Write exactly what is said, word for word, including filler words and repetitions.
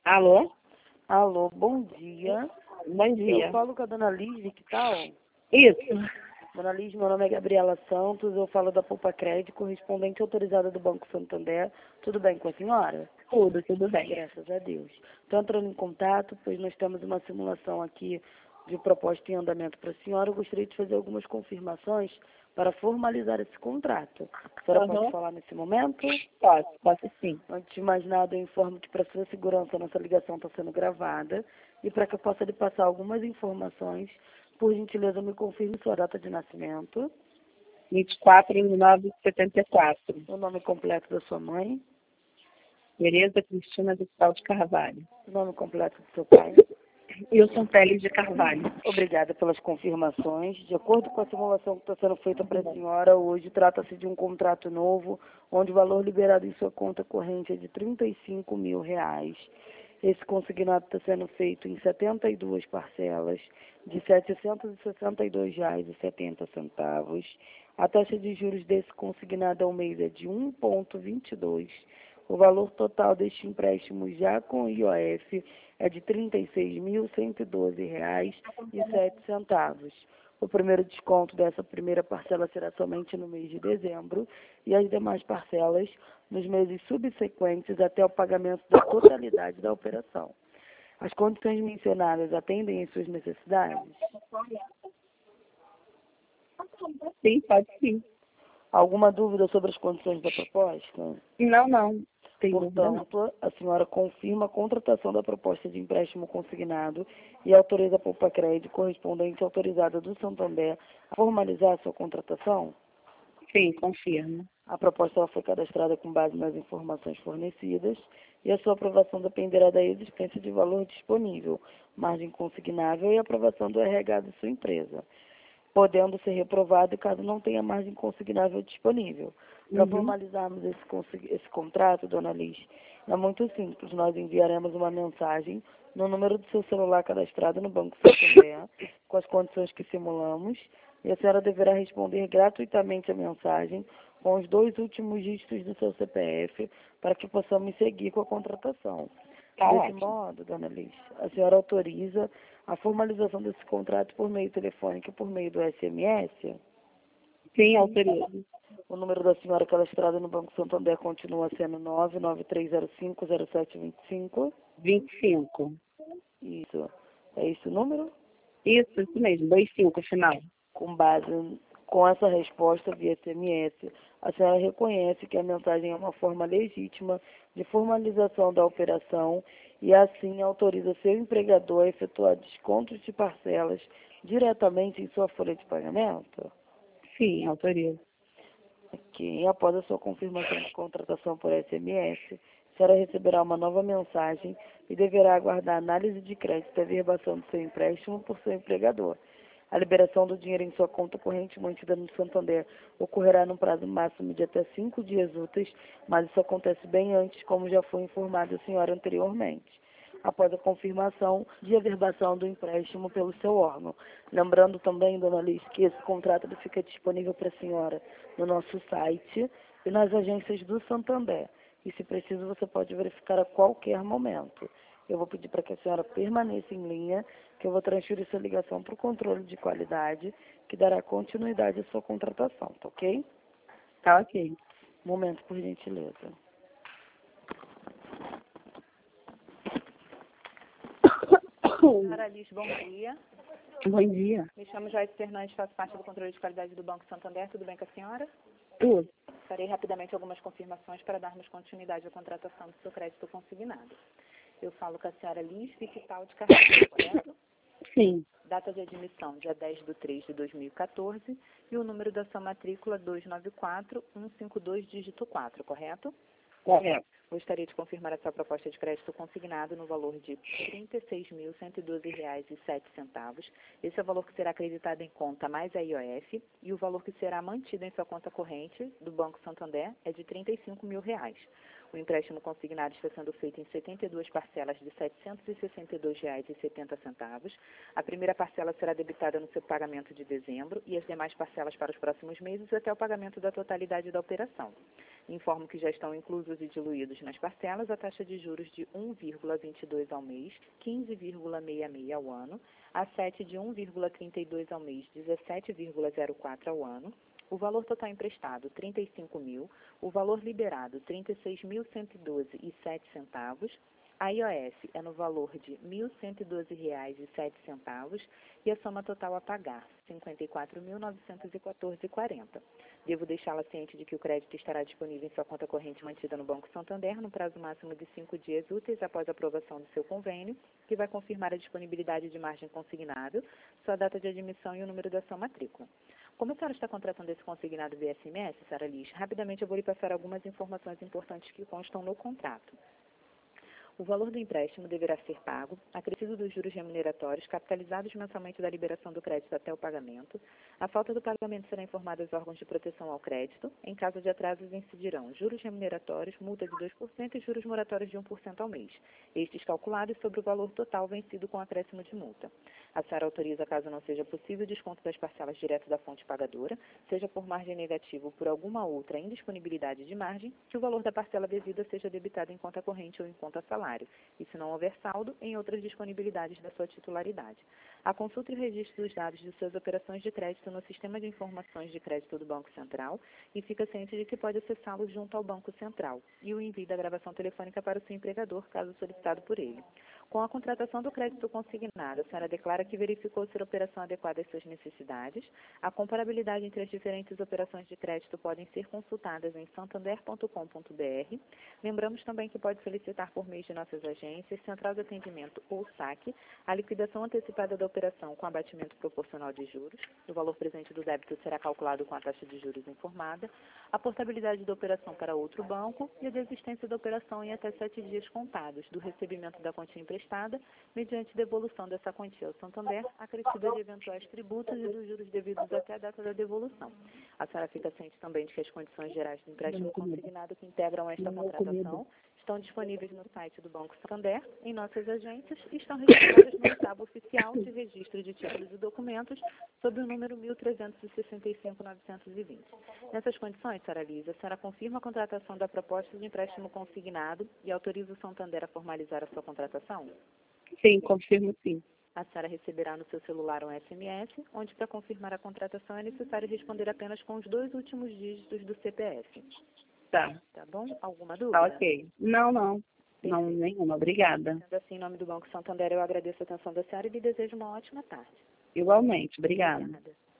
Alô? Alô, bom dia. Bom dia. Eu falo com a dona Liz, que tal? Isso. Dona Liz, meu nome é Gabriela Santos, eu falo da Poupa Crédito, correspondente autorizada do Banco Santander. Tudo bem com a senhora? Tudo, tudo bem. Graças a Deus. Estou entrando em contato, pois nós temos uma simulação aqui de proposta em andamento para a senhora. Eu gostaria de fazer algumas confirmações para formalizar esse contrato. A senhora Uhum. pode falar nesse momento? Posso, posso sim. Antes de mais nada, eu informo que para sua segurança, nossa ligação está sendo gravada. E para que eu possa lhe passar algumas informações, por gentileza, me confirme sua data de nascimento, vinte e quatro de nove de setenta e quatro. o nome completo da sua mãe, Tereza Cristina de Sal de Carvalho. o nome completo do seu pai. Wilson Teles de Carvalho. Obrigada pelas confirmações. De acordo com a simulação que está sendo feita para a senhora, hoje trata-se de um contrato novo, onde o valor liberado em sua conta corrente é de trinta e cinco mil reais. Esse consignado está sendo feito em setenta e duas parcelas de setecentos e sessenta e dois reais e setenta centavos. A taxa de juros desse consignado ao mês é de um vírgula vinte e dois. O valor total deste empréstimo já com I O F é de trinta e seis mil cento e doze reais e sete centavos. O primeiro desconto dessa primeira parcela será somente no mês de dezembro e as demais parcelas nos meses subsequentes até o pagamento da totalidade da operação. As condições mencionadas atendem às suas necessidades? Sim, pode sim. Alguma dúvida sobre as condições da proposta? Não, não. Tem dúvida não. Portanto, a senhora confirma a contratação da proposta de empréstimo consignado e autoriza a Poupa Crédito, correspondente autorizada do Santander, a formalizar a sua contratação? Sim, confirmo. A proposta ela foi cadastrada com base nas informações fornecidas e a sua aprovação dependerá da existência de valor disponível, margem consignável e aprovação do R H de sua empresa, podendo ser reprovado caso não tenha margem consignável disponível. Para Uhum. formalizarmos esse, esse contrato, dona Liz, é muito simples. Nós enviaremos uma mensagem no número do seu celular cadastrado no Banco Santander, com as condições que simulamos, e a senhora deverá responder gratuitamente a mensagem com os dois últimos dígitos do seu C P F, para que possamos seguir com a contratação. Tá Desse ótimo. modo, dona Liz, a senhora autoriza a formalização desse contrato por meio telefônico e por meio do S M S? Sim, autorizo. O número da senhora cadastrada no Banco Santander continua sendo nove nove três zero cinco zero sete dois cinco? vinte e cinco. Isso. É esse o número? Isso, isso mesmo. vinte e cinco, final. Com base com essa resposta via S M S, a senhora reconhece que a mensagem é uma forma legítima de formalização da operação e assim autoriza seu empregador a efetuar descontos de parcelas diretamente em sua folha de pagamento? Sim, autorizo. Que após a sua confirmação de contratação por S M S, a senhora receberá uma nova mensagem e deverá aguardar a análise de crédito e averbação do seu empréstimo por seu empregador. A liberação do dinheiro em sua conta corrente mantida no Santander ocorrerá num prazo máximo de até cinco dias úteis, mas isso acontece bem antes, como já foi informado a senhora anteriormente, após a confirmação de averbação do empréstimo pelo seu órgão. Lembrando também, dona Liz, que esse contrato ele fica disponível para a senhora no nosso site e nas agências do Santander. E, se preciso, você pode verificar a qualquer momento. Eu vou pedir para que a senhora permaneça em linha, que eu vou transferir sua ligação para o controle de qualidade, que dará continuidade à sua contratação, tá ok? Tá ok. Um momento, por gentileza. Senhora Alice, bom dia. Bom dia. Me chamo Joyce Fernandes, faço parte do controle de qualidade do Banco Santander. Tudo bem com a senhora? Tudo. Farei rapidamente algumas confirmações para darmos continuidade à contratação do seu crédito consignado. Eu falo com a senhora Liz Vital de Carvalho, correto? Sim. Data de admissão, dia dez de três de dois mil e quatorze. E o número da sua matrícula, dois nove quatro um cinco dois, dígito quatro, correto? Correto. Gostaria de confirmar a sua proposta de crédito consignado no valor de trinta e seis mil cento e doze reais e sete centavos. Esse é o valor que será acreditado em conta mais a I O F, e o valor que será mantido em sua conta corrente do Banco Santander é de trinta e cinco mil reais. O empréstimo consignado está sendo feito em setenta e duas parcelas de setecentos e sessenta e dois reais e setenta centavos. A primeira parcela será debitada no seu pagamento de dezembro e as demais parcelas para os próximos meses até o pagamento da totalidade da operação. Informo que já estão inclusos e diluídos nas parcelas a taxa de juros de um vírgula vinte e dois ao mês, quinze vírgula sessenta e seis ao ano, a sete de um vírgula trinta e dois ao mês, dezessete vírgula zero quatro ao ano, o valor total emprestado, trinta e cinco mil, o valor liberado, trinta e seis mil cento e doze reais e sete centavos, a I O S é no valor de mil cento e doze reais e sete centavos e a soma total a pagar, cinquenta e quatro mil novecentos e quatorze reais e quarenta centavos. Devo deixá-la ciente de que o crédito estará disponível em sua conta corrente mantida no Banco Santander no prazo máximo de cinco dias úteis após a aprovação do seu convênio, que vai confirmar a disponibilidade de margem consignável, sua data de admissão e o número da sua matrícula. Como a senhora está contratando esse consignado via S M S, Sara Liz, rapidamente eu vou lhe passar algumas informações importantes que constam no contrato. O valor do empréstimo deverá ser pago, acrescido dos juros remuneratórios, capitalizados mensalmente da liberação do crédito até o pagamento. A falta do pagamento será informada aos órgãos de proteção ao crédito. Em caso de atrasos, incidirão juros remuneratórios, multa de dois por cento e juros moratórios de um por cento ao mês. Estes calculados sobre o valor total vencido com acréscimo de multa. A Sara autoriza, caso não seja possível, o desconto das parcelas direto da fonte pagadora, seja por margem negativa ou por alguma outra indisponibilidade de margem, que o valor da parcela devida seja debitado em conta corrente ou em conta salário, e se não houver saldo, em outras disponibilidades da sua titularidade. A consulta e o registro dos dados de suas operações de crédito no Sistema de Informações de Crédito do Banco Central e fica ciente de que pode acessá-lo junto ao Banco Central e o envio da gravação telefônica para o seu empregador, caso solicitado por ele. Com a contratação do crédito consignado, a senhora declara que verificou ser a operação adequada às suas necessidades. A comparabilidade entre as diferentes operações de crédito podem ser consultadas em santander ponto com ponto br. Lembramos também que pode solicitar por meio de nossas agências, Central de Atendimento ou saque, a liquidação antecipada da operação com abatimento proporcional de juros. O valor presente do débito será calculado com a taxa de juros informada, a portabilidade da operação para outro banco e a desistência da operação em até sete dias contados do recebimento da quantia emprestada, mediante devolução dessa quantia ao Santander, acrescida de eventuais tributos e dos juros devidos até a data da devolução. A senhora fica ciente também de que as condições gerais do empréstimo consignado que integram esta contratação estão disponíveis no site do Banco Santander, em nossas agências, e estão registradas no estado oficial de registro de títulos e documentos, sob o número mil trezentos e sessenta e cinco mil novecentos e vinte. Nessas condições, Sara Liz, a senhora confirma a contratação da proposta de empréstimo consignado e autoriza o Santander a formalizar a sua contratação? Sim, confirmo sim. A senhora receberá no seu celular um S M S, onde para confirmar a contratação é necessário responder apenas com os dois últimos dígitos do C P F. Tá. Tá bom? Alguma dúvida? Tá, ok. Não, não. Não, nenhuma. Obrigada. Sendo assim, em nome do Banco Santander, eu agradeço a atenção da senhora e lhe desejo uma ótima tarde. Igualmente. Obrigada. Obrigada.